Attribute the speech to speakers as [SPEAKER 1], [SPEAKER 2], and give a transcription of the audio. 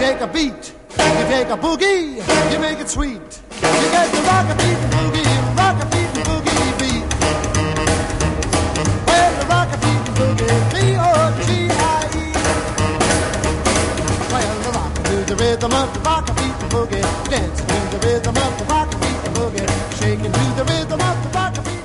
[SPEAKER 1] take a beat, you take a boogie, you make it sweet. You get the rock a beat and boogie, rock a beat and boogie beat. Well, the rock a beat and boogie, B-O-G-I-E. Well, the rock to the rhythm of the rock a beat and boogie, dancing to the rhythm of the rock a beat and boogie, shaking to the rhythm of the rock a beat.